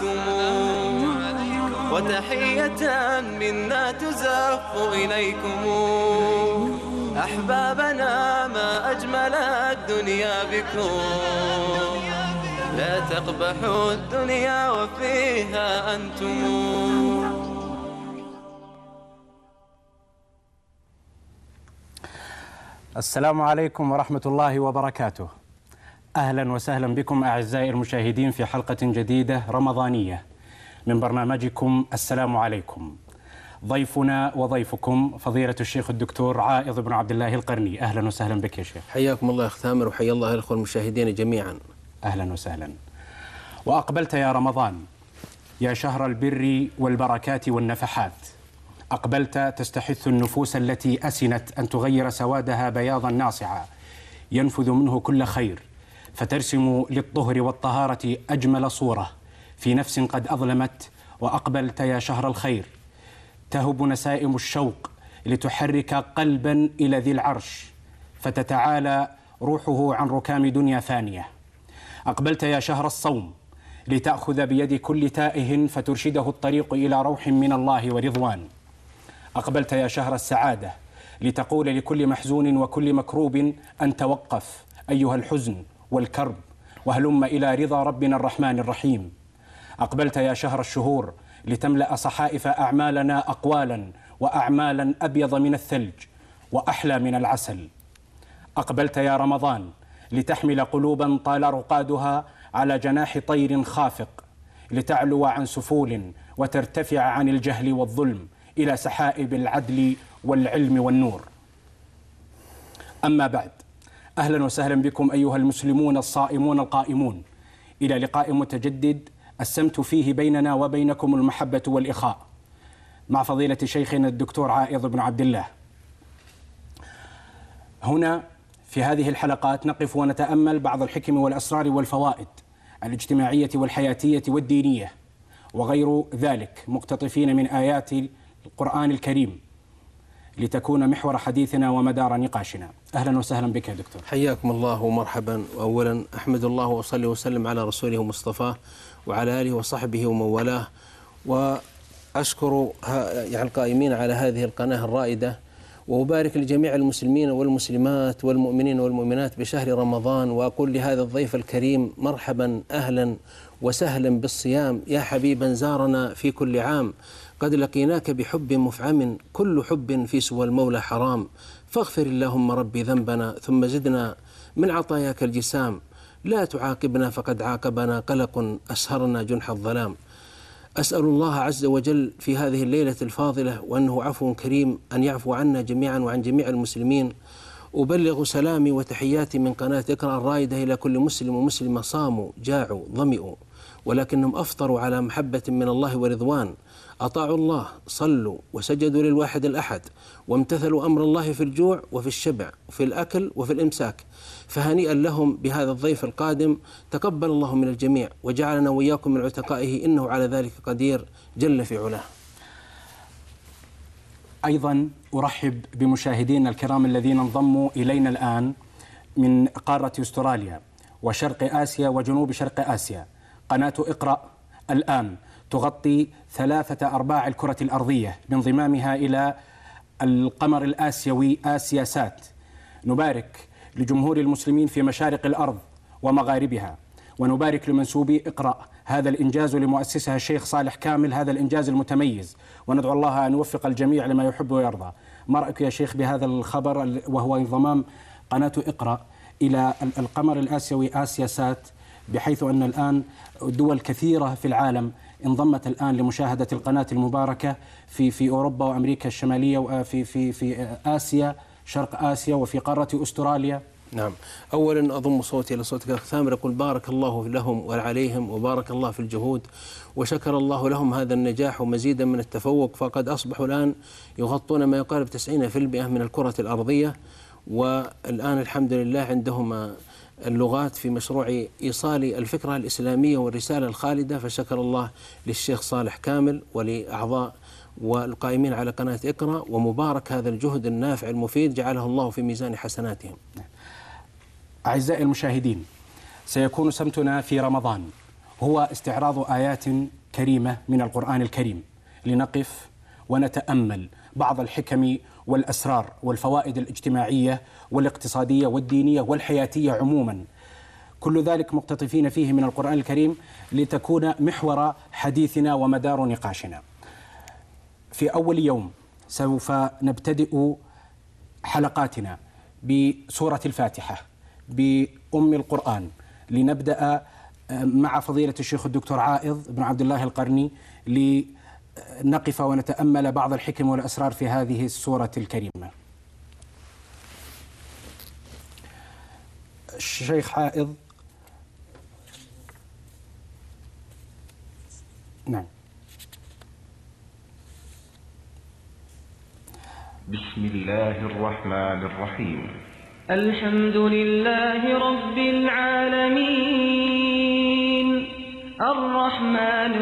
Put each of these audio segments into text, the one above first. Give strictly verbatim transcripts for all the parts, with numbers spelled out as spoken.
عليكم وتحية منا تزف إليكم. أحبابنا ما أجمل الدنيا بكم، لا تقبحوا الدنيا وفيها أنتم. السلام عليكم ورحمة الله وبركاته. أهلا وسهلا بكم أعزائي المشاهدين في حلقة جديدة رمضانية من برنامجكم السلام عليكم. ضيفنا وضيفكم فضيلة الشيخ الدكتور عائض بن عبد الله القرني. أهلا وسهلا بك يا شيخ. حياكم الله أخ ثامر، وحيا الله الأخوة المشاهدين جميعا. أهلا وسهلا. وأقبلت يا رمضان يا شهر البر والبركات والنفحات. أقبلت تستحث النفوس التي أسنت أن تغير سوادها بياضا ناصعا ينفذ منه كل خير، فترسم للطهر والطهارة أجمل صورة في نفس قد أظلمت. وأقبلت يا شهر الخير تهب نسائم الشوق لتحرك قلبا إلى ذي العرش، فتتعالى روحه عن ركام دنيا ثانية. أقبلت يا شهر الصوم لتأخذ بيد كل تائه فترشده الطريق إلى روح من الله ورضوان. أقبلت يا شهر السعادة لتقول لكل محزون وكل مكروب أن توقف أيها الحزن والكرب وهلم إلى رضا ربنا الرحمن الرحيم. أقبلت يا شهر الشهور لتملأ صحائف أعمالنا أقوالا وأعمالا أبيض من الثلج وأحلى من العسل. أقبلت يا رمضان لتحمل قلوبا طال رقادها على جناح طير خافق، لتعلو عن سفول وترتفع عن الجهل والظلم إلى سحائب العدل والعلم والنور. أما بعد، أهلا وسهلا بكم أيها المسلمون الصائمون القائمون إلى لقاء متجدد السمت فيه بيننا وبينكم المحبة والإخاء مع فضيلة شيخنا الدكتور عائض بن عبد الله. هنا في هذه الحلقات نقف ونتأمل بعض الحكم والأسرار والفوائد الاجتماعية والحياتية والدينية وغير ذلك، مقتطفين من آيات القرآن الكريم لتكون محور حديثنا ومدار نقاشنا. أهلا وسهلا بك يا دكتور. حياكم الله ومرحبا. وأولا أحمد الله وأصلي وسلم على رسوله ومصطفاه وعلى آله وصحبه ومن والاه، وأشكر يعني القائمين على هذه القناة الرائدة، وأبارك لجميع المسلمين والمسلمات والمؤمنين والمؤمنات بشهر رمضان. وأقول لهذا الضيف الكريم مرحبا أهلا وسهلا بالصيام يا حبيبا زارنا في كل عام، قد لقيناك بحب مفعم كل حب في سوى المولى حرام، فاغفر اللهم ربي ذنبنا ثم زدنا من عطاياك الجسام، لا تعاقبنا فقد عاقبنا قلق أسهرنا جنح الظلام. أسأل الله عز وجل في هذه الليلة الفاضلة وأنه عفو كريم أن يعفو عنا جميعا وعن جميع المسلمين. أبلغ سلامي وتحياتي من قناة اقرأ الرائدة إلى كل مسلم ومسلمة صاموا جاعوا ظمئوا ولكنهم أفطروا على محبة من الله ورضوان، أطاعوا الله صلوا وسجدوا للواحد الأحد، وامتثلوا أمر الله في الجوع وفي الشبع وفي الأكل وفي الإمساك، فهنيئا لهم بهذا الضيف القادم. تقبل الله من الجميع وجعلنا وإياكم من عتقائه إنه على ذلك قدير جل في علاه. أيضا أرحب بمشاهدينا الكرام الذين انضموا إلينا الآن من قارة أستراليا وشرق آسيا وجنوب شرق آسيا. قناة اقرأ الآن تغطي ثلاثة أرباع الكرة الأرضية بانضمامها إلى القمر الآسيوي آسيا سات. نبارك لجمهور المسلمين في مشارق الأرض ومغاربها، ونبارك لمنسوبي اقرأ هذا الإنجاز ولمؤسسها الشيخ صالح كامل هذا الإنجاز المتميز، وندعو الله أن يوفق الجميع لما يحب ويرضى. ما رأيك يا شيخ بهذا الخبر وهو انضمام قناة اقرأ إلى القمر الآسيوي آسيا سات، بحيث أن الآن دول كثيرة في العالم انضمت الآن لمشاهدة القناة المباركة في في أوروبا وأمريكا الشمالية وفي في في آسيا شرق آسيا وفي قارة أستراليا؟ نعم، أولا أضم صوتي إلى صوتك أخ ثامر، أقول بارك الله لهم وعليهم وبارك الله في الجهود، وشكر الله لهم هذا النجاح ومزيدا من التفوق، فقد أصبحوا الآن يغطون ما يقارب تسعين بالمئة من الكرة الأرضية، والآن الحمد لله عندهم اللغات في مشروع إيصال الفكرة الإسلامية والرسالة الخالدة، فشكر الله للشيخ صالح كامل ولأعضاء والقائمين على قناة اقرأ، ومبارك هذا الجهد النافع المفيد جعله الله في ميزان حسناتهم. أعزائي المشاهدين، سيكون سمتنا في رمضان هو استعراض آيات كريمة من القرآن الكريم، لنقف ونتأمل بعض الحكم والأسرار والفوائد الاجتماعية والاقتصادية والدينية والحياتية عموما، كل ذلك مقتطفين فيه من القرآن الكريم لتكون محور حديثنا ومدار نقاشنا. في أول يوم سوف نبتدئ حلقاتنا بسورة الفاتحة بأم القرآن، لنبدأ مع فضيلة الشيخ الدكتور عائض بن عبد الله القرني لنقف ونتأمل بعض الحكم والأسرار في هذه السورة الكريمة. الشيخ عائض. نعم. بسم الله الرحمن الرحيم. الحمد لله رب العالمين الرحمن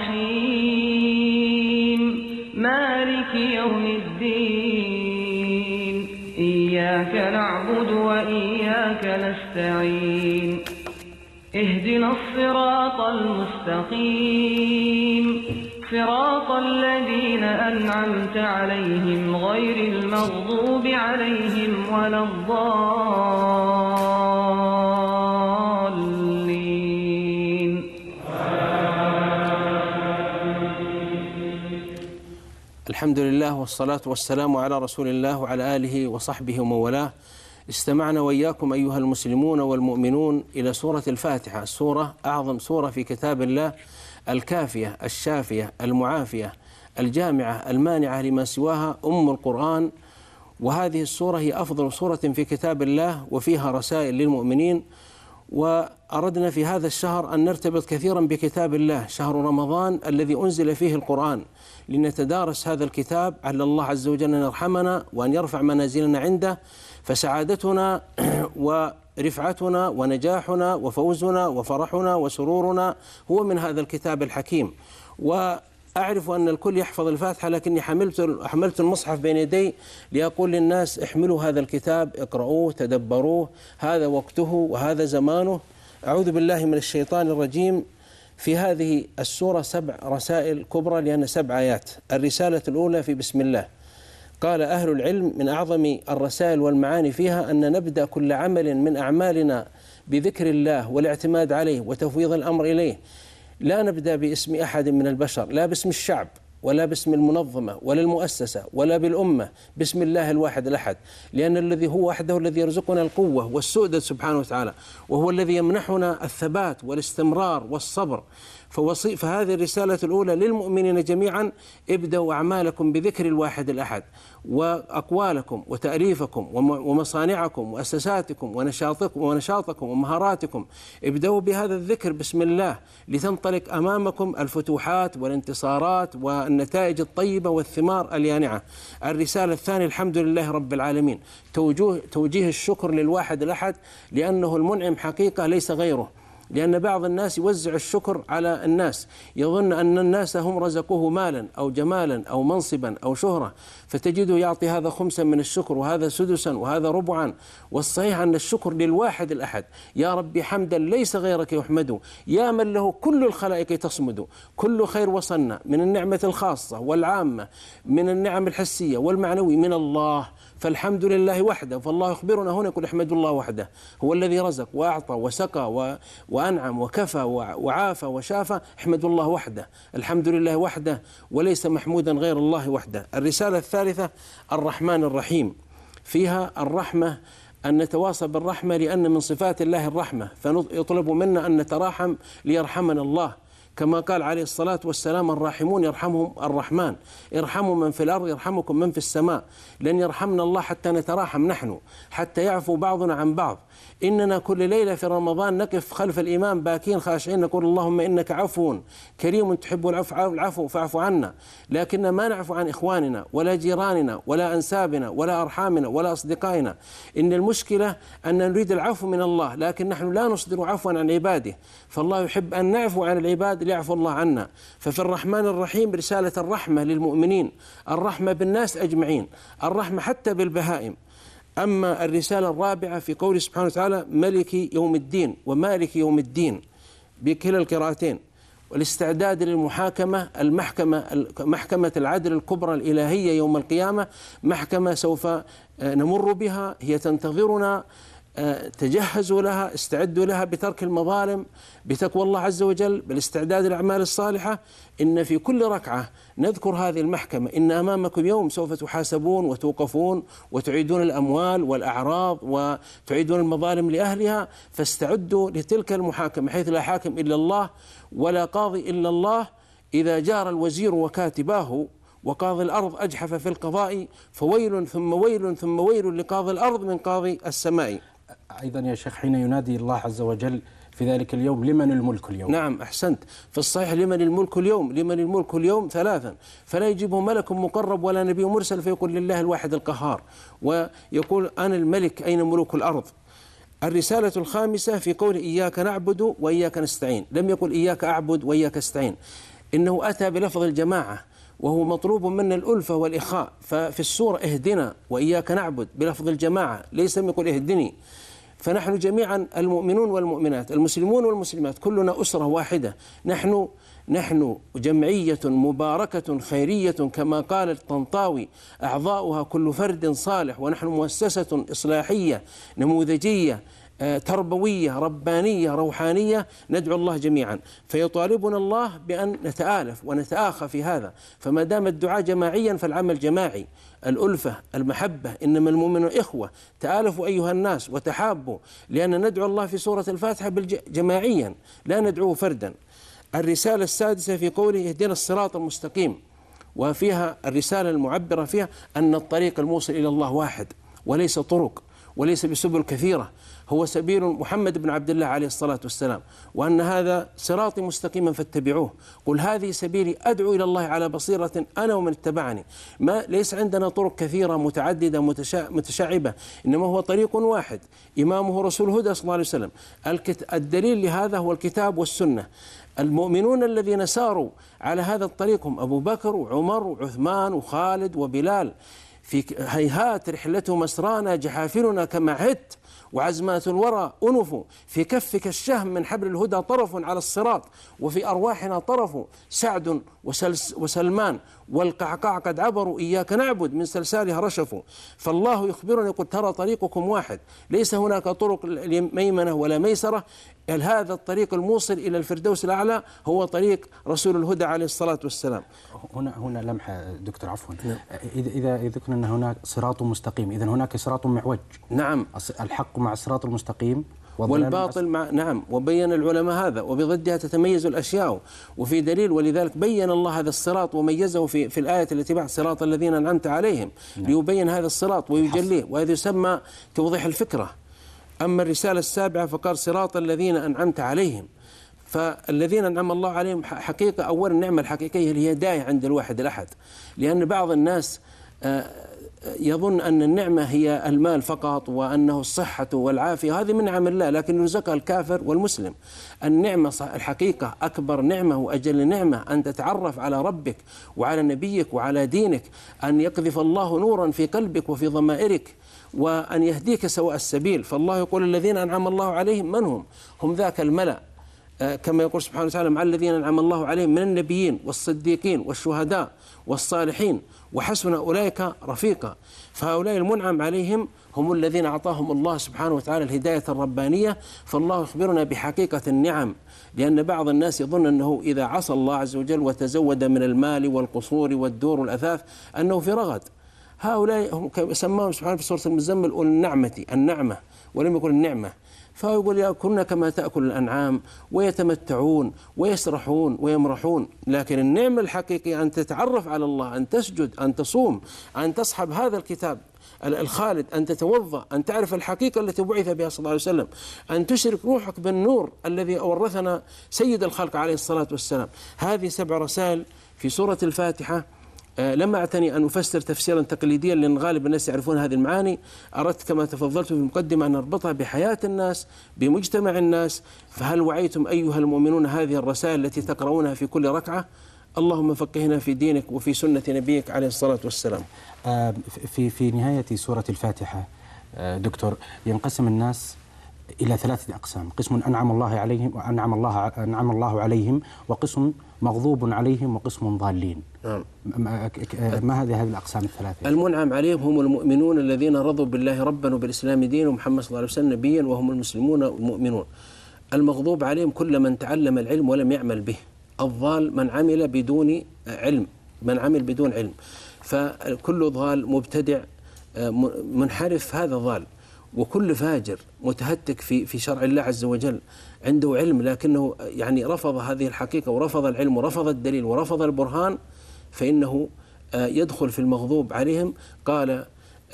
الرحيم مالك يوم الدين إياك نعبد وإياك نستعين اهدنا الصراط المستقيم صراط الذين أنعمت عليهم غير المغضوب عليهم ولا الضالين. الحمد لله والصلاة والسلام على رسول الله وعلى آله وصحبه ومن والاه. استمعنا وإياكم أيها المسلمون والمؤمنون إلى سورة الفاتحة، السورة أعظم سورة في كتاب الله، الكافية الشافية المعافية الجامعة المانعة لما سواها، أم القرآن. وهذه السورة هي أفضل سورة في كتاب الله وفيها رسائل للمؤمنين. وأردنا في هذا الشهر أن نرتبط كثيرا بكتاب الله، شهر رمضان الذي أنزل فيه القرآن، لنتدارس هذا الكتاب على الله عز وجل أن يرحمنا وأن يرفع منازلنا عنده، فسعادتنا ورفعتنا ونجاحنا وفوزنا وفرحنا وسرورنا هو من هذا الكتاب الحكيم. وأعرف أن الكل يحفظ الفاتحة، لكني حملت حملت المصحف بين يدي لأقول للناس احملوا هذا الكتاب، اقرؤوه، تدبروه، هذا وقته وهذا زمانه. أعوذ بالله من الشيطان الرجيم. في هذه السورة سبع رسائل كبرى لأن سبع آيات. الرسالة الأولى في بسم الله. قال أهل العلم من أعظم الرسائل والمعاني فيها أن نبدأ كل عمل من أعمالنا بذكر الله والاعتماد عليه وتفويض الأمر إليه. لا نبدأ باسم أحد من البشر، لا باسم الشعب ولا باسم المنظمة ولا المؤسسة ولا بالأمة، بسم الله الواحد الأحد، لأن الذي هو وحده الذي يرزقنا القوة والسؤدد سبحانه وتعالى، وهو الذي يمنحنا الثبات والاستمرار والصبر. فوصي فهذه الرسالة الأولى للمؤمنين جميعا: ابدأوا أعمالكم بذكر الواحد الأحد، وأقوالكم وتأليفكم ومصانعكم ومؤسساتكم ونشاطكم ونشاطكم ومهاراتكم ابدأوا بهذا الذكر بسم الله، لتنطلق أمامكم الفتوحات والانتصارات والنتائج الطيبة والثمار اليانعة. الرسالة الثانية: الحمد لله رب العالمين، توجيه, توجيه الشكر للواحد الأحد، لأنه المنعم حقيقة ليس غيره. لأن بعض الناس يوزع الشكر على الناس، يظن أن الناس هم رزقوه مالا أو جمالا أو منصبا أو شهرة، فتجده يعطي هذا خمسا من الشكر وهذا سدسا وهذا ربعا. والصحيح أن الشكر للواحد الأحد. يا ربي حمدا ليس غيرك يحمد، يا من له كل الخلائق تصمد، كل خير وصلنا من النعمة الخاصة والعامة، من النعم الحسية والمعنوي من الله، فالحمد لله وحده. فالله يخبرنا هنا: قل احمدوا الله وحده، هو الذي رزق وأعطى وسقى و... وأنعم وكفى وعافى وشافى. احمدوا الله وحده، الحمد لله وحده، وليس محمودا غير الله وحده. الرسالة الثالثة: الرحمن الرحيم. فيها الرحمة، أن نتواصى بالرحمة، لأن من صفات الله الرحمة، فيطلب منا أن نتراحم ليرحمنا الله، كما قال عليه الصلاة والسلام: الراحمون يرحمهم الرحمن، ارحموا من في الأرض يرحمكم من في السماء. لن يرحمنا الله حتى نتراحم نحن، حتى يعفو بعضنا عن بعض. إننا كل ليلة في رمضان نقف خلف الإمام باكين خاشعين نقول: اللهم إنك عفو كريم تحب العفو فاعف عنا. لكن ما نعفو عن إخواننا ولا جيراننا ولا أنسابنا ولا أرحامنا ولا أصدقائنا. إن المشكلة أن نريد العفو من الله، لكن نحن لا نصدر عفوا عن عباده، فالله يحب أن نعفو عن العباد ليعفو الله عنا. ففي الرحمن الرحيم رسالة الرحمة للمؤمنين، الرحمة بالناس أجمعين، الرحمة حتى بالبهائم. أما الرسالة الرابعة في قوله سبحانه وتعالى: ملك يوم الدين ومالك يوم الدين، بكلا القراءتين، والاستعداد للمحاكمة، المحكمة محكمة العدل الكبرى الإلهية يوم القيامة، محكمة سوف نمر بها، هي تنتظرنا، تجهزوا لها، استعدوا لها بترك المظالم، بتقوى الله عز وجل، بالاستعداد للأعمال الصالحة. إن في كل ركعة نذكر هذه المحكمة، إن أمامكم يوم سوف تحاسبون وتوقفون وتعيدون الأموال والأعراض وتعيدون المظالم لأهلها، فاستعدوا لتلك المحاكمة حيث لا حاكم إلا الله ولا قاضي إلا الله. إذا جار الوزير وكاتباه وقاضي الأرض أجحف في القضاء، فويل ثم ويل ثم ويل لقاضي الأرض من قاضي السماء. أيضا يا شيخ حين ينادي الله عز وجل في ذلك اليوم لمن الملك اليوم؟ نعم أحسنت، في الصحيح لمن الملك اليوم، لمن الملك اليوم ثلاثا، فلا يجيبه ملك مقرب ولا نبي مرسل، فيقول لله الواحد القهار، ويقول أنا الملك أين ملوك الأرض. الرسالة الخامسة في قول إياك نعبد وإياك نستعين، لم يقل إياك أعبد وإياك أستعين، إنه أتى بلفظ الجماعة وهو مطلوب منا الألفة والإخاء. ففي السورة اهدنا وإياك نعبد بلفظ الجماعة، ليس يقول اهدني. فنحن جميعا المؤمنون والمؤمنات، المسلمون والمسلمات، كلنا أسرة واحدة، نحن نحن جمعية مباركة خيرية كما قال الطنطاوي، أعضاؤها كل فرد صالح، ونحن مؤسسة إصلاحية نموذجية تربوية ربانية روحانية، ندعو الله جميعا. فيطالبنا الله بأن نتآلف ونتآخى في هذا، فما دام الدعاء جماعيا فالعمل جماعي، الألفة المحبة، إنما المؤمنون إخوة، تآلفوا أيها الناس وتحابوا، لأن ندعو الله في سورة الفاتحة جماعيا لا ندعوه فردا. الرسالة السادسة في قوله اهدنا الصراط المستقيم، وفيها الرسالة المعبرة فيها أن الطريق الموصل إلى الله واحد وليس طرق وليس بسبل كثيرة، هو سبيل محمد بن عبد الله عليه الصلاة والسلام، وأن هذا صراطي مستقيما فاتبعوه. قل هذه سبيلي أدعو إلى الله على بصيرة أنا ومن اتبعني. ما ليس عندنا طرق كثيرة متعددة متشعبة، إنما هو طريق واحد إمامه رسول الهدى صلى الله عليه وسلم. الدليل لهذا هو الكتاب والسنة. المؤمنون الذين ساروا على هذا الطريق هم أبو بكر وعمر وعثمان وخالد وبلال، في هيهات رحلته مسرانا جحافلنا كما عهدت، وعزمات الورى أنف، في كفك الشهم من حبل الهدى طرف على الصراط، وفي أرواحنا طرف، سعد وسلمان والقعقاع قد عبروا، إياك نعبد من سلسالها رشفوا. فالله يخبرنا يقول ترى طريقكم واحد، ليس هناك طرق ميمنة ولا ميسرة، هذا الطريق الموصل إلى الفردوس الأعلى هو طريق رسول الهدى عليه الصلاة والسلام. هنا هنا لمحة دكتور عفوا، إذا إذا إذا كنا أن هناك صراط مستقيم، إذا هناك صراط معوج. نعم، الحق مع الصراط المستقيم والباطل مع، نعم، وبين العلماء هذا، وبضدها تتميز الأشياء. وفي دليل، ولذلك بين الله هذا الصراط وميزه في في الآية التي بعد صراط الذين أنعمت عليهم، نعم، ليبين هذا الصراط ويجليه، وهذا يسمى توضيح الفكرة. أما الرسالة السابعة فقال صراط الذين أنعمت عليهم، فالذين أنعم الله عليهم حقيقة أول النعمة الحقيقية هي الهداية عند الواحد الأحد، لأن بعض الناس يظن أن النعمة هي المال فقط، وأنه الصحة والعافية، هذه من نعم الله، لكن يرزقها الكافر والمسلم. النعمة الحقيقة أكبر نعمة وأجل نعمة أن تتعرف على ربك وعلى نبيك وعلى دينك، أن يقذف الله نورا في قلبك وفي ضمائرك، وأن يهديك سواء السبيل. فالله يقول الذين أنعم الله عليهم من هم؟ هم ذاك الملأ، كما يقول سبحانه وتعالى مع الذين أنعم الله عليهم من النبيين والصديقين والشهداء والصالحين وحسن أولئك رفيقا. فهؤلاء المنعم عليهم هم الذين أعطاهم الله سبحانه وتعالى الهداية الربانية. فالله يخبرنا بحقيقة النعم، لأن بعض الناس يظن أنه إذا عصى الله عز وجل وتزود من المال والقصور والدور والأثاث أنه في رغد. هؤلاء هم سماهم سبحانه في سورة المزمل أولي النعمة، النعمة، ولم يقل النعمة. فيقول يأكلون كما تأكل الأنعام ويتمتعون ويسرحون ويمرحون، لكن النعمة الحقيقية أن تتعرف على الله، أن تسجد، أن تصوم، أن تصحب هذا الكتاب الخالد، أن تتوضأ، أن تعرف الحقيقة التي بعث بها صلى الله عليه وسلم، أن تشرك روحك بالنور الذي ورثنا سيد الخلق عليه الصلاة والسلام. هذه سبع رسائل في سورة الفاتحة. لما أعتني أن أفسر تفسيرا تقليديا لأن غالب الناس يعرفون هذه المعاني، أردت كما تفضلت في المقدمة أن أربطها بحياة الناس، بمجتمع الناس. فهل وعيتم أيها المؤمنون هذه الرسائل التي تقرؤونها في كل ركعة؟ اللهم فقهنا في دينك وفي سنة نبيك عليه الصلاة والسلام. في في نهاية سورة الفاتحة دكتور، ينقسم الناس إلى ثلاثة أقسام: قسم أنعم الله عليهم وأنعم الله أنعم الله عليهم، وقسم مغضوب عليهم، وقسم ضالين. نعم. ما, ما هذه هذه الأقسام الثلاثة؟ المنعم عليهم هم المؤمنون الذين رضوا بالله ربا وبالإسلام دينا ومحمد صلى الله عليه وسلم نبيا وهم المسلمون المؤمنون. المغضوب عليهم كل من تعلم العلم ولم يعمل به. الضال من عمل بدون علم، من عمل بدون علم. فكل ضال مبتدع منحرف هذا ضال، وكل فاجر متهتك في في شرع الله عز وجل عنده علم لكنه يعني رفض هذه الحقيقة ورفض العلم ورفض الدليل ورفض البرهان، فإنه يدخل في المغضوب عليهم. قال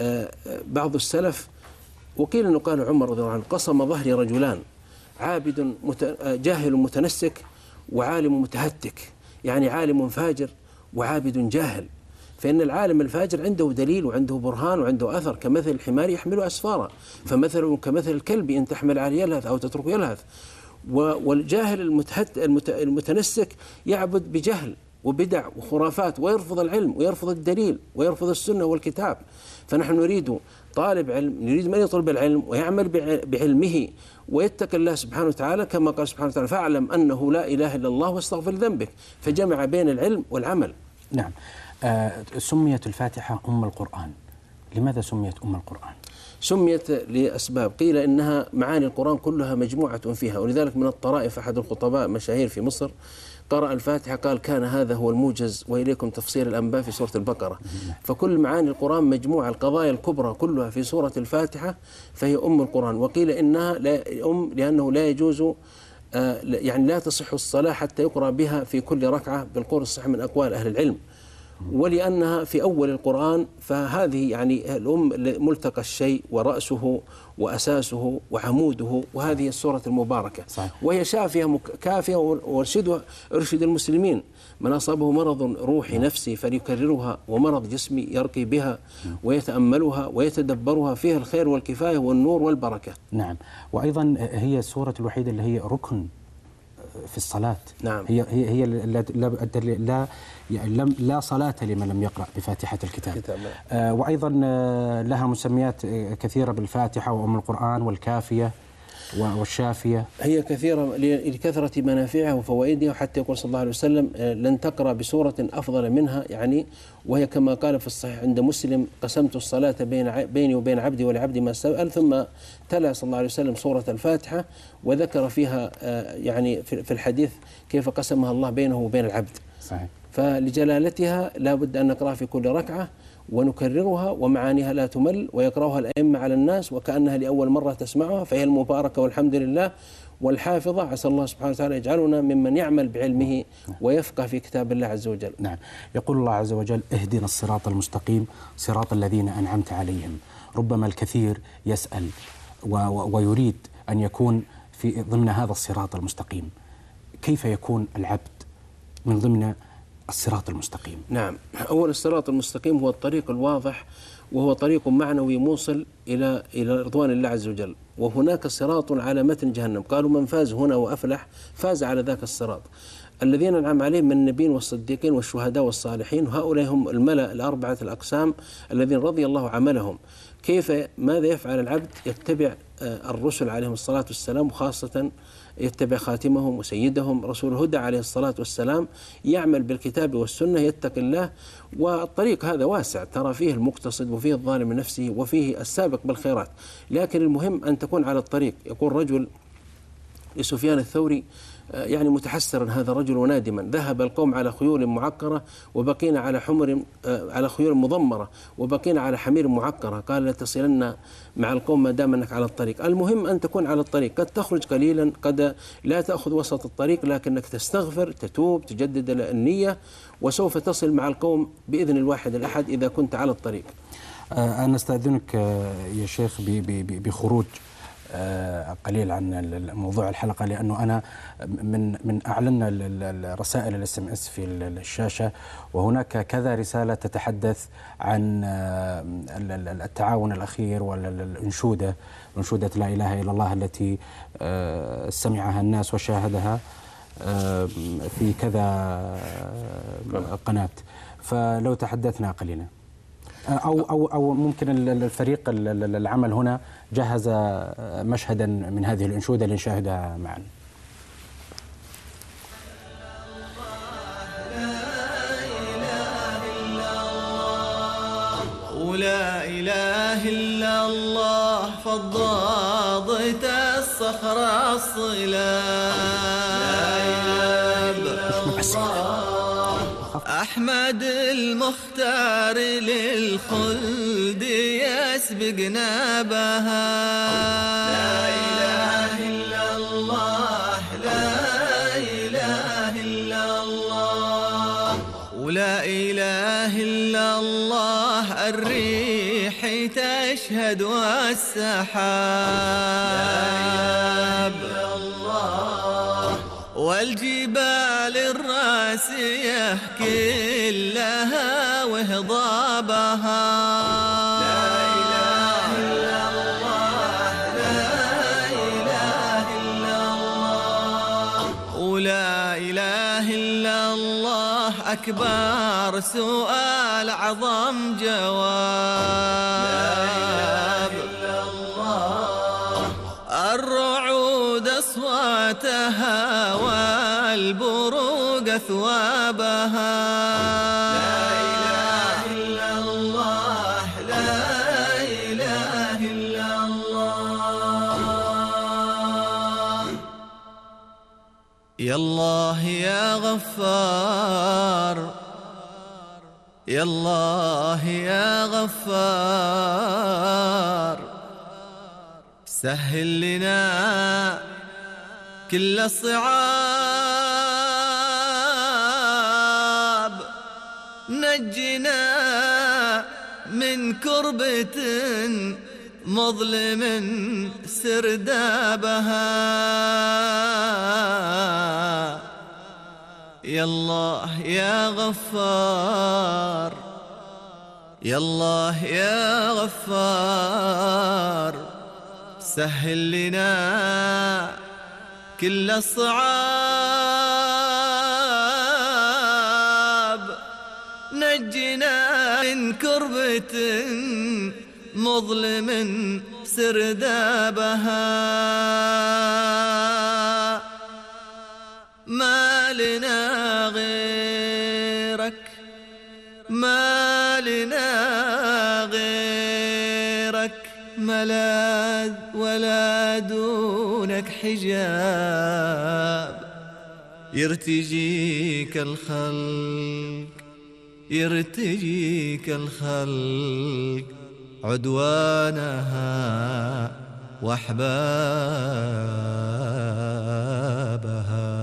بعض السلف، وقيل أنه قال عمر رضي الله عنه: قسم ظهري رجلان، عابد جاهل متنسك وعالم متهتك، يعني عالم فاجر وعابد جاهل. فإن العالم الفاجر عنده دليل وعنده برهان وعنده أثر، كمثل الحمار يحمل أسفارا، فمثله كمثل الكلب إن تحمل عليه يلهث أو تترك يلهث. والجاهل المتهت المتنسك يعبد بجهل وبدع وخرافات ويرفض العلم ويرفض الدليل ويرفض السنة والكتاب. فنحن نريد طالب علم، نريد من يطلب العلم ويعمل بعلمه ويتقي الله سبحانه وتعالى، كما قال سبحانه وتعالى: فاعلم أنه لا إله إلا الله واستغفر ذنبك. فجمع بين العلم والعمل. نعم. آه سميت الفاتحة أم القرآن، لماذا سميت أم القرآن؟ سميت لأسباب. قيل إنها معاني القرآن كلها مجموعة فيها، ولذلك من الطرائف أحد الخطباء مشاهير في مصر قرأ الفاتحة قال: كان هذا هو الموجز وإليكم تفسير الأنباء في سورة البقرة. فكل معاني القرآن مجموعة، القضايا الكبرى كلها في سورة الفاتحة، فهي أم القرآن. وقيل إنها لا أم لأنه لا يجوز آه يعني لا تصح الصلاة حتى يقرأ بها في كل ركعة بالقول الصحيح من أقوال أهل العلم، ولأنها في أول القرآن، فهذه يعني الأم ملتقى الشيء ورأسه وأساسه وعموده، وهذه السورة المباركة. صحيح. وهي شافية كافية وارشدها ارشد المسلمين من أصابه مرض روحي نفسي فليكررها، ومرض جسمي يرقي بها ويتأملها ويتدبرها، فيها الخير والكفاية والنور والبركة. نعم. وأيضا هي السورة الوحيدة اللي هي ركن في الصلاة. نعم. هي هي هي لا لا لا, لا صلاة لمن لم يقرأ بفاتحة الكتاب. آه وأيضا آه لها مسميات كثيرة بالفاتحة، وأم القرآن والكافية والشافية. هي كثيرة لكثرة منافعها وفوائدها، وحتى يقول صلى الله عليه وسلم: لن تقرأ بسورة أفضل منها، يعني وهي كما قال في الصحيح عند مسلم: قسمت الصلاة بين بيني وبين عبدي ولعبدي ما سأل. ثم تلا صلى الله عليه وسلم سورة الفاتحة وذكر فيها يعني في الحديث كيف قسمها الله بينه وبين العبد. صحيح. فلجلالتها لا بد أن نقرأ في كل ركعة ونكررها، ومعانيها لا تمل، ويقرأها الأئمة على الناس وكأنها لأول مرة تسمعها، فهي المباركة والحمد لله والحافظة. عسى الله سبحانه وتعالى يجعلنا ممن يعمل بعلمه ويفقه في كتاب الله عز وجل. نعم. يقول الله عز وجل: اهدنا الصراط المستقيم صراط الذين أنعمت عليهم. ربما الكثير يسأل ويريد أن يكون في ضمن هذا الصراط المستقيم، كيف يكون العبد من ضمن الصراط المستقيم؟ نعم. أول الصراط المستقيم هو الطريق الواضح، وهو طريق معنوي موصل إلى إلى رضوان الله عز وجل. وهناك صراط على متن جهنم، قالوا من فاز هنا وأفلح فاز على ذاك الصراط. الذين أنعم عليهم من النبيين والصديقين والشهداء والصالحين، هؤلاء هم الملأ الأربعة الأقسام الذين رضي الله عملهم. كيف ماذا يفعل العبد؟ يتبع الرسل عليهم الصلاة والسلام، وخاصة يتبع خاتمهم وسيدهم رسول الهدى عليه الصلاة والسلام، يعمل بالكتاب والسنة، يتقي الله. والطريق هذا واسع، ترى فيه المقتصد وفيه الظالم لنفسه وفيه السابق بالخيرات، لكن المهم أن تكون على الطريق. يقول رجل لسفيان الثوري يعني متحسرا هذا الرجل ونادما: ذهب القوم على خيول معكرة وبقينا على حمر على خيول مضمرة وبقينا على حمير معكرة. قال: لتصلن مع القوم ما دام أنك على الطريق. المهم أن تكون على الطريق، قد تخرج قليلا، قد لا تأخذ وسط الطريق، لكنك تستغفر، تتوب، تجدد النية، وسوف تصل مع القوم بإذن الواحد الأحد إذا كنت على الطريق. أنا أستأذنك يا شيخ بخروج قليل عن موضوع الحلقة، لأنه أنا من من أعلنا الرسائل الاس ام اس في الشاشة، وهناك كذا رسالة تتحدث عن التعاون الأخير والأنشودة، أنشودة لا إله إلا الله التي سمعها الناس وشاهدها في كذا قناة، فلو تحدثنا قليلا. أو أو أو ممكن الفريق العمل هنا جهز مشهدا من هذه الأنشودة لنشاهدها معا. ولا إله إلا الله فضاضت الصخرة الصلاب. أحمد المختار للخلد يسبقنا بها. لا إله إلا الله لا إله إلا الله ولا إله إلا الله الريح تشهد والسحاب. والجبال الراسية كلها وهضابها. لا إله إلا الله لا إله إلا الله ولا إله إلا الله أكبر سؤال عظم جواب. الرعود أصواتها والبروق أثوابها. لا إله إلا الله لا إله إلا الله. يا الله يا غفار يا الله يا غفار سهل لنا كل الصعاب. نجنا من كربة مظلم سردابها. يا الله يا غفار يا الله يا غفار سهل لنا كل الصعاب. نجنا من كربة مظلم سردابها. ما لنا غيرك ما لنا غيرك ملاذ ولا دونك حجاب. يرتجيك الخلق يرتجيك الخلق عدوانها وأحبابها.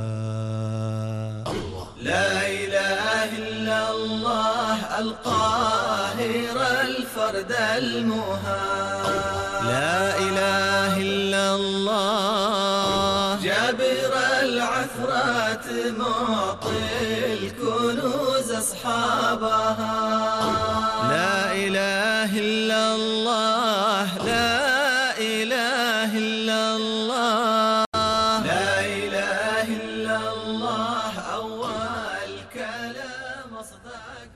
لا إله إلا الله القاهر الفرد المهاب. لا إله إلا الله جابر العثرات معطي الكنوز أصحابها. لا إله إلا الله لا إله إلا الله لا إله إلا الله أول كلام أصدق.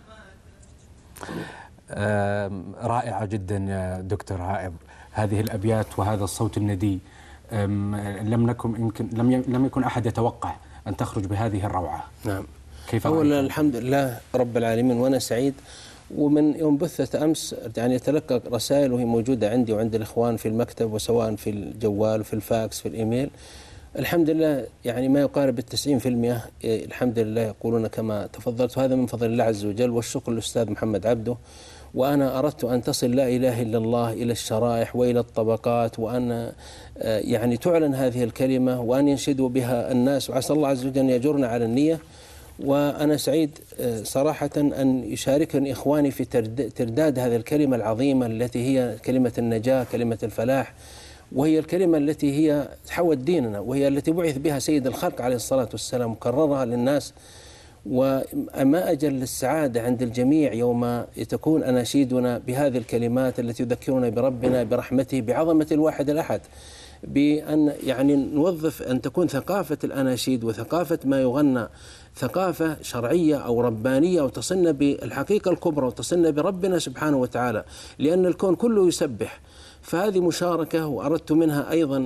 رائعة جدا يا دكتور عائض هذه الأبيات وهذا الصوت الندي. لم نكن يمكن لم لم يكن أحد يتوقع أن تخرج بهذه الروعة. نعم. كيف أولا الحمد لله رب العالمين وأنا سعيد. ومن يوم بثت أمس يعني أتلقى رسائل وهي موجودة عندي وعند الإخوان في المكتب وسواء في الجوال وفي الفاكس في الإيميل. الحمد لله يعني ما يقارب التسعين في المئة الحمد لله يقولون كما تفضلت. وهذا من فضل الله عز وجل والشكر للأستاذ محمد عبده. وأنا أردت أن تصل لا إله إلا الله إلى الشرائح وإلى الطبقات وأن يعني تعلن هذه الكلمة وأن ينشدوا بها الناس. وعسى الله عز وجل أن يجرنا على النية. وأنا سعيد صراحة أن يشاركني إخواني في ترداد هذه الكلمة العظيمة التي هي كلمة النجاة كلمة الفلاح. وهي الكلمة التي هي حوت ديننا وهي التي بعث بها سيد الخلق عليه الصلاة والسلام وكررها للناس. وما أجل السعادة عند الجميع يوم تكون أناشيدنا بهذه الكلمات التي تذكرنا بربنا برحمته بعظمة الواحد الأحد. بأن يعني نوظف أن تكون ثقافة الأناشيد وثقافة ما يغنى ثقافة شرعية أو ربانية وتصلنا بالحقيقة الكبرى وتصلنا بربنا سبحانه وتعالى، لأن الكون كله يسبح. فهذه مشاركة، وأردت منها أيضا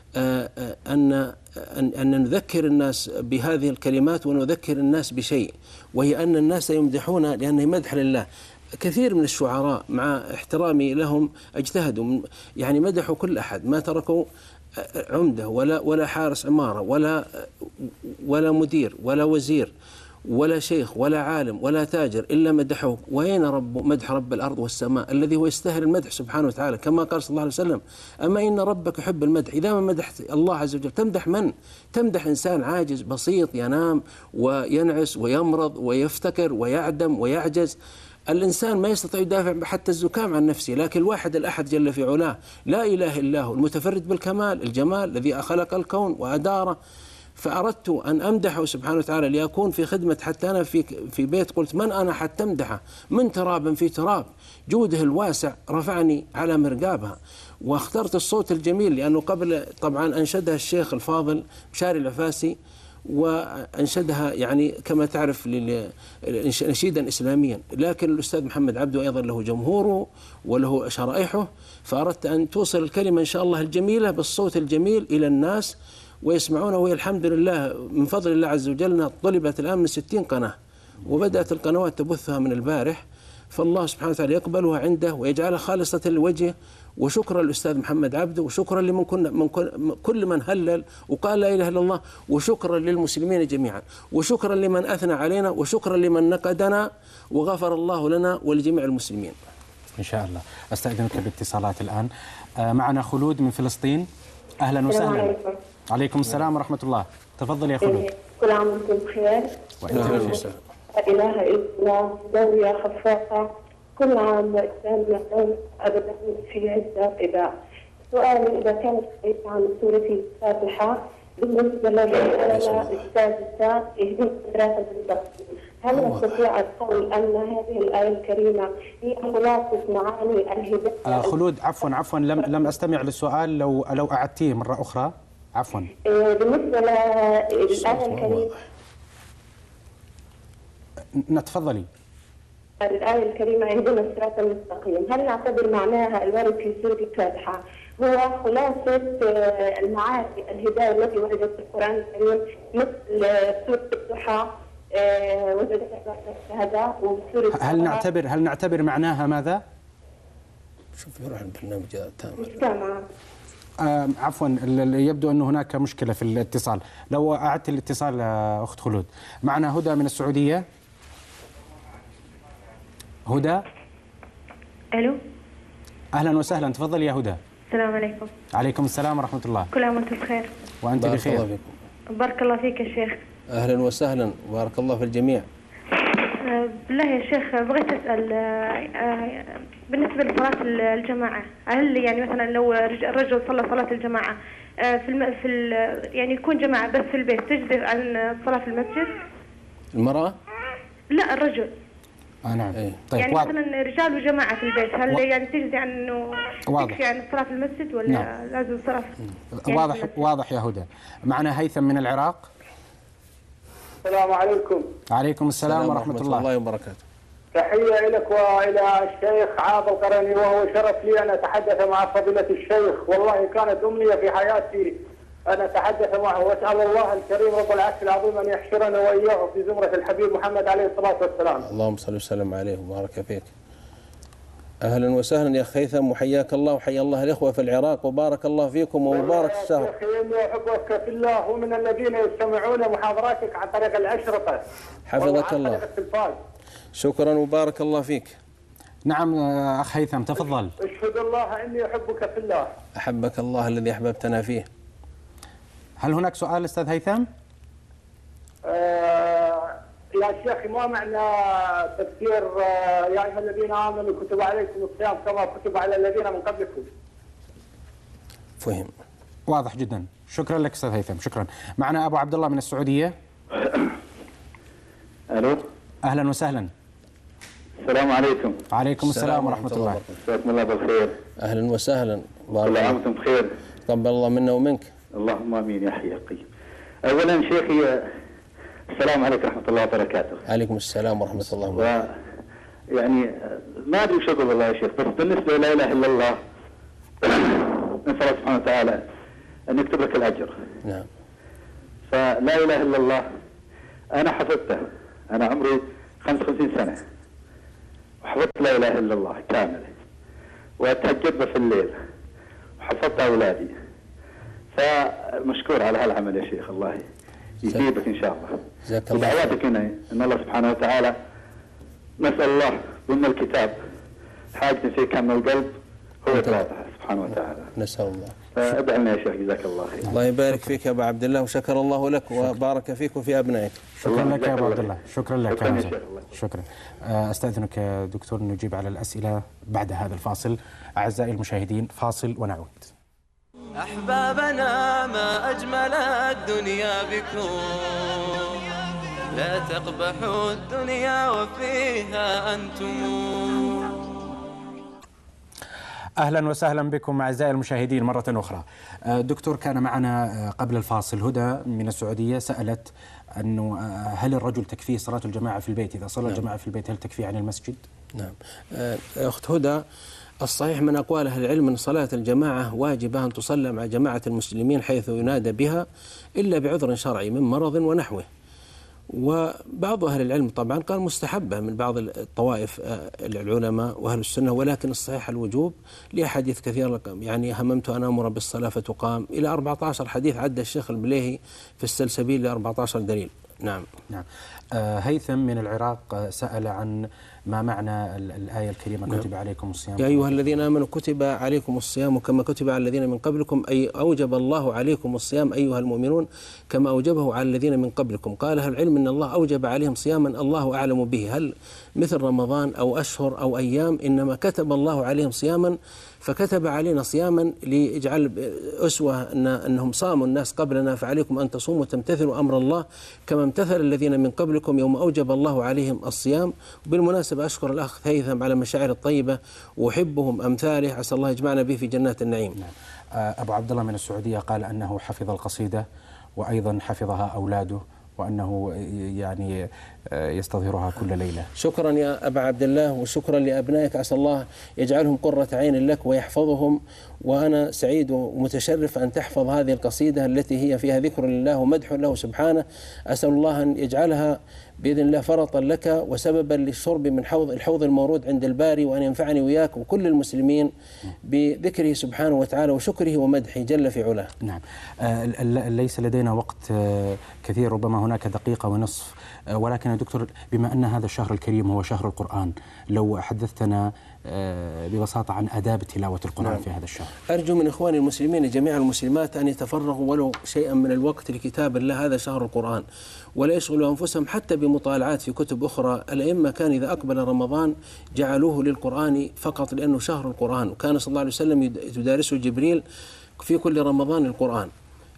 أن أن نذكر الناس بهذه الكلمات ونذكر الناس بشيء، وهي أن الناس يمدحون لأنه مدح لله. كثير من الشعراء مع احترامي لهم اجتهدوا، يعني مدحوا كل أحد، ما تركوا عمدة ولا ولا حارس عمارة ولا ولا مدير ولا وزير ولا شيخ ولا عالم ولا تاجر إلا مدحوه. وين رب مدح رب الأرض والسماء الذي هو يستاهل المدح سبحانه وتعالى، كما قال صلى الله عليه وسلم: أما إن ربك يحب المدح. إذا ما مدحت الله عز وجل تمدح من؟ تمدح إنسان عاجز بسيط ينام وينعس ويمرض ويفتكر ويعدم ويعجز. الإنسان ما يستطيع يدافع حتى الزكام عن نفسه، لكن الواحد الأحد جل في علاه لا إله إلا هو المتفرد بالكمال الجمال الذي خلق الكون وأداره. فأردت أن أمدحه سبحانه وتعالى ليكون في خدمة. حتى أنا في في بيت قلت: من أنا حتى أمدحه؟ من تراب في تراب، جوده الواسع رفعني على مرقابها. واخترت الصوت الجميل لأنه قبل طبعا أنشدها الشيخ الفاضل مشاري العفاسي، وأنشدها يعني كما تعرف نشيدا إسلاميا، لكن الأستاذ محمد عبده أيضا له جمهوره وله شرائحه، فأردت أن توصل الكلمة إن شاء الله الجميلة بالصوت الجميل إلى الناس ويسمعونه. وهي الحمد لله من فضل الله عز وجل طلبت الآن من ستين قناة، وبدأت القنوات تبثها من البارح، فالله سبحانه وتعالى يقبلها عنده ويجعلها خالصة لوجهه. وشكرا للأستاذ محمد عبده، وشكرا لمن كنا من كل من هلل وقال لا إله إلا الله، وشكرا للمسلمين جميعا، وشكرا لمن أثنى علينا، وشكرا لمن نقدنا، وغفر الله لنا ولجميع المسلمين إن شاء الله. أستأذنك باتصالات الآن. معنا خلود من فلسطين. أهلا وسهلا. عليكم. عليكم السلام ورحمة الله. تفضل يا خلود. كل عام وانتم بخير. وأنت بخير. لا إله إلا الله، دورية خفاقة، كل عام وإسلامنا أبدا في عزة وإباء. سؤالي إذا كانت حديث عن سورة الفاتحة بالنسبة للأستاذ السادس اهدنا الصراط المستقيم، هل نستطيع القول أن هذه الآية الكريمة هي خلاصة معاني الهداية؟ آه خلود عفوا عفوا لم لم أستمع للسؤال، لو لو أعدتيه مرة أخرى عفوا. بالنسبة للآية الكريمة نتفضلي. الآية الكريمة اهدنا الصراط المستقيم، هل نعتبر معناها الوارد في سورة الفاتحة هو خلاصة المعاني الهداية التي وردت في القرآن الكريم، مثل سورة الضحى وجدت الشهداء، وسورة هل نعتبر هل نعتبر معناها ماذا؟ شوف يروح البرنامج تام. مستمع. آه عفوا يبدو أن هناك مشكلة في الاتصال، لو أعدت الاتصال أخت خلود. معنا هدى من السعودية. هدى. الو. اهلا وسهلا، تفضل يا هدى. السلام عليكم. عليكم السلام ورحمه الله. كل عام وانتم بخير. وانت بارك بخير. الله فيكم. بارك الله فيك يا شيخ. اهلا وسهلا، بارك الله في الجميع. أه بالله يا شيخ بغيت اسال أه بالنسبه لصلاه الجماعه، هل يعني مثلا لو الرجل صلى صلاه الجماعه أه في الم... في ال... يعني يكون جماعه بس في البيت تجزي عن الصلاه في المسجد؟ المراه؟ لا الرجل. اه نعم. ايه. طيب يعني واضح. مثلا رجال وجماعه في البيت، هل و... يعني تجزي عن انه تكفي عن الصلاه في المسجد ولا نعم. لازم الصلاه يعني واضح واضح يا هدى. معنا هيثم من العراق. السلام عليكم. عليكم السلام, السلام ورحمة, ورحمة الله. الله وبركاته. تحية لك وإلى الشيخ عاض القرني، وهو شرف لي أن أتحدث مع فضيلة الشيخ، والله كانت أمنية في حياتي أن أتحدث معه، وأسأل الله الكريم رب العرش العظيم أن يحشرنا وإياه في زمرة الحبيب محمد عليه الصلاة والسلام. اللهم صل وسلم عليه وبارك فيك. أهلا وسهلا يا أخ هيثم، وحياك الله وحيا الله الإخوة في العراق، وبارك الله فيكم ومبارك الشهر. يا أخي إني أحبك في الله، ومن الذين يستمعون محاضراتك عن طريق الأشرطة. حفظك الله. شكرا وبارك الله فيك. نعم أخ هيثم تفضل. أشهد الله إني أحبك في الله. أحبك الله الذي أحببتنا فيه. هل هناك سؤال أستاذ هيثم؟ آه يا شيخ، ما معنى تفسير آه يا أيها الذين آمنوا كتب عليكم الصيام كما كتب على الذين من قبلكم؟ فهم. واضح جدا، شكرا لك أستاذ هيثم، شكرا. معنا أبو عبد الله من السعودية. ألو. أهلا وسهلا. السلام عليكم. عليكم السلام, السلام ورحمة الله. جزاكم الله بالخير. أهلا وسهلا. كل عام وأنتم بخير. تقبل الله منا ومنك. اللهم آمين يا حي يا قيوم. أولا شيخي السلام عليكم ورحمة الله وبركاته. عليكم السلام ورحمة الله وبركاته. يعني ما أدري وش أقول والله يا شيخ، بس بالنسبة لا إله إلا الله نسأل الله سبحانه وتعالى أن يكتب لك الأجر. نعم. فلا إله إلا الله أنا حفظته، أنا عمري خمسة وخمسين سنة وحفظت لا إله إلا الله كامل، وأتهجد في الليل وحفظت أولادي، فمشكور على هالعمل يا شيخ، الله يجيبك إن شاء الله. ودعواتك هنا أن الله سبحانه وتعالى نسأل الله ضمن الكتاب حاجة في كامل القلب هو واضح سبحانه وتعالى. نسأل الله. فادعي لنا يا شيخ جزاك الله خير. الله يبارك فيك يا أبا عبد الله، وشكر الله لك وبارك فيك وفي أبنائك. شكرا لك يا أبو عبد الله. شكرا لك يا شكرا, شكرا. أستأذنك يا دكتور نجيب على الأسئلة بعد هذا الفاصل. أعزائي المشاهدين فاصل ونعود. أحبابنا ما أجمل الدنيا بكم، لا تقبحوا الدنيا وفيها أنتم. أهلا وسهلا بكم أعزائي المشاهدين مرة أخرى. دكتور، كان معنا قبل الفاصل هدى من السعودية سألت أنه هل الرجل تكفيه صلاة الجماعة في البيت؟ إذا صلى الجماعة في البيت هل تكفيه عن المسجد؟ نعم. أخت هدى، الصحيح من أقوال أهل العلم أن صلاة الجماعة واجبة أن تصلى مع جماعة المسلمين حيث ينادى بها إلا بعذر شرعي من مرض ونحوه. وبعض أهل العلم طبعا قال مستحبة من بعض الطوائف العلماء وأهل السنة، ولكن الصحيح الوجوب لأحاديث كثيرة، يعني هممت أن أمر بالصلاة فتقام إلى أربعة عشر حديث عد الشيخ البليهي في السلسبيل ل أربعة عشر دليل. نعم. نعم. آه هيثم من العراق سأل عن ما معنى الآية الكريمة كتب عليكم الصيام. يا أيها الذين آمنوا كتب عليكم الصيام كما كتب على الذين من قبلكم، أي أوجب الله عليكم الصيام أيها المؤمنون كما أوجبه على الذين من قبلكم. قال أهل العلم أن الله أوجب عليهم صياما الله أعلم به، هل مثل رمضان أو أشهر أو أيام، إنما كتب الله عليهم صياما، فكتب علينا صياما ليجعل أسوة أن أنهم صاموا الناس قبلنا، فعليكم أن تصوموا وتمتثلوا أمر الله كما امتثل الذين من قبلكم يوم أوجب الله عليهم الصيام. وبالمناسبة أشكر الأخ هيثم على مشاعر الطيبة وأحبهم أمثاله، عسى الله يجمعنا به في جنات النعيم. نعم. أبو عبد الله من السعودية قال أنه حفظ القصيدة وأيضا حفظها أولاده، وأنه يعني يستظهرها كل ليلة. شكرا يا أبا عبد الله، وشكرا لأبنائك، عسى الله يجعلهم قرة عين لك ويحفظهم. وأنا سعيد ومتشرف أن تحفظ هذه القصيدة التي هي فيها ذكر لله ومدح له سبحانه. أسأل الله أن يجعلها بإذن الله فرطا لك وسببا للشرب من حوض الحوض المورود عند الباري، وأن ينفعني وياك وكل المسلمين بذكره سبحانه وتعالى وشكره ومدحه جل في علاه. نعم. آه ليس لدينا وقت آه كثير، ربما هناك دقيقة ونصف، آه ولكن يا دكتور بما أن هذا الشهر الكريم هو شهر القرآن، لو حدثتنا آه ببساطة عن آداب تلاوة القرآن. نعم. في هذا الشهر. أرجو من إخواني المسلمين جميع المسلمات أن يتفرغوا ولو شيئا من الوقت لكتاب الله، هذا شهر القرآن، ولا يشغلوا أنفسهم حتى بمطالعات في كتب أخرى. الأئمة كان إذا أقبل رمضان جعلوه للقرآن فقط لأنه شهر القرآن، وكان صلى الله عليه وسلم يدارسه جبريل في كل رمضان القرآن.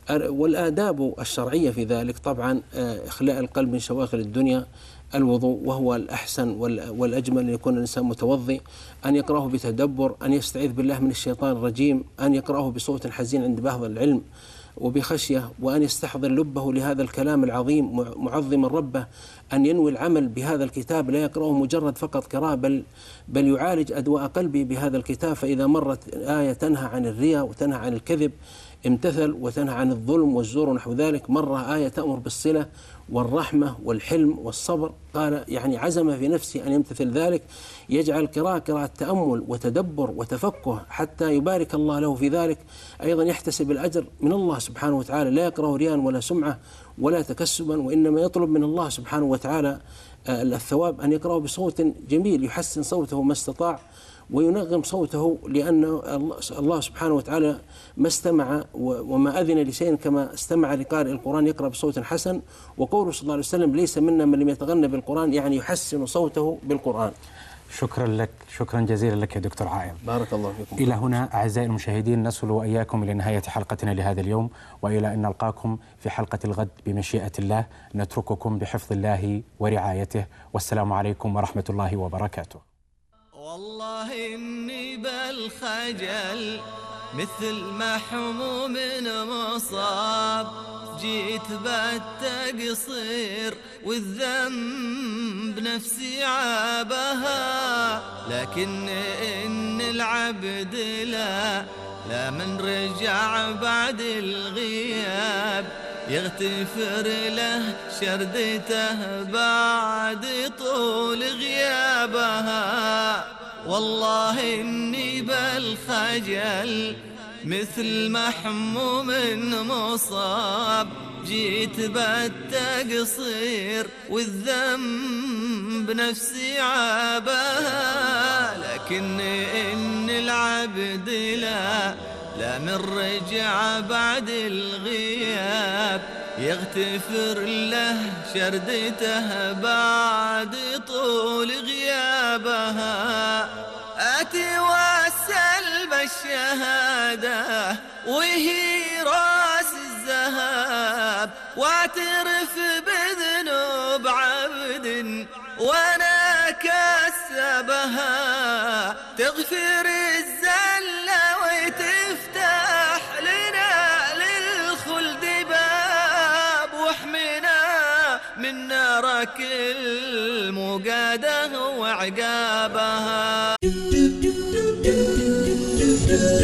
والآداب الشرعية في ذلك طبعا إخلاء القلب من شواغل الدنيا، الوضوء وهو الأحسن والأجمل أن يكون الإنسان متوضئ، أن يقرأه بتدبر، أن يستعيذ بالله من الشيطان الرجيم، أن يقرأه بصوت حزين عند بعض العلم وبخشية، وأن يستحضر لبه لهذا الكلام العظيم معظما ربه، أن ينوي العمل بهذا الكتاب، لا يقرأه مجرد فقط قراءة، بل, بل يعالج أدواء قلبه بهذا الكتاب. فإذا مرت آية تنهى عن الرياء وتنهى عن الكذب امتثل، وتنهى عن الظلم والزور ونحو ذلك. مرة آية تأمر بالصلة والرحمة والحلم والصبر، قال يعني عزم في نفسه أن يمتثل ذلك، يجعل قراءة قراءة تأمل وتدبر وتفقه حتى يبارك الله له في ذلك. أيضا يحتسب الأجر من الله سبحانه وتعالى، لا يقرأه رياء ولا سمعة ولا تكسبا، وإنما يطلب من الله سبحانه وتعالى الثواب، أن يقرأه بصوت جميل يحسن صوته ما استطاع وينغم صوته، لأن الله سبحانه وتعالى ما استمع وما أذن لشيء كما استمع لقارئ القرآن يقرأ بصوت حسن. وقوله صلى الله عليه وسلم ليس منا من لم يتغنى بالقرآن، يعني يحسن صوته بالقرآن. شكرا لك، شكرا جزيلا لك يا دكتور عائض. بارك الله فيكم. إلى هنا أعزائي المشاهدين نصل وإياكم إلى نهاية حلقتنا لهذا اليوم، وإلى أن نلقاكم في حلقة الغد بمشيئة الله. نترككم بحفظ الله ورعايته، والسلام عليكم ورحمة الله وبركاته. والله إني بالخجل مثل محموم مصاب، جيت بالتقصير والذنب نفسي عابها، لكن إن العبد لا لا من رجع بعد الغياب يغتفر له شردته بعد طول غيابها. والله إني بالخجل مثل محموم مصاب، جيت بالتقصير والذنب نفسي عابها، لكن إن العبد لا لا من رجع بعد الغياب يغتفر له شردته بعد طول غيابها. آتي وأسأل بالشهادة وهي راس الذهب، واعترف بذنوب عبد وانا كسبها، تغفر الزلة وتفتح لنا للخلد باب، واحمنا من نارك المقاده وعقابها.